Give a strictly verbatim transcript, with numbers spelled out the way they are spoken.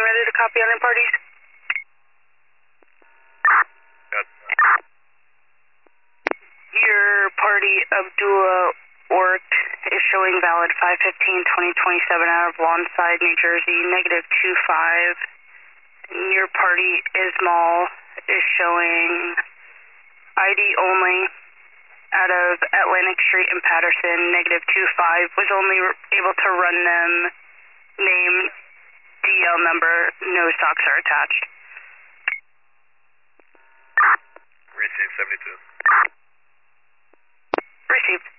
ready to copy other parties? Good. Your party, Abdullah Ort, is showing valid five fifteen twenty twenty-seven out of Lawnside, New Jersey, negative two five. And your party, Ismail, is showing I D only out of Atlantic Street in Patterson, negative two five. Was only able to run them name, D L number, no stocks are attached. Receive seventy-two. Received.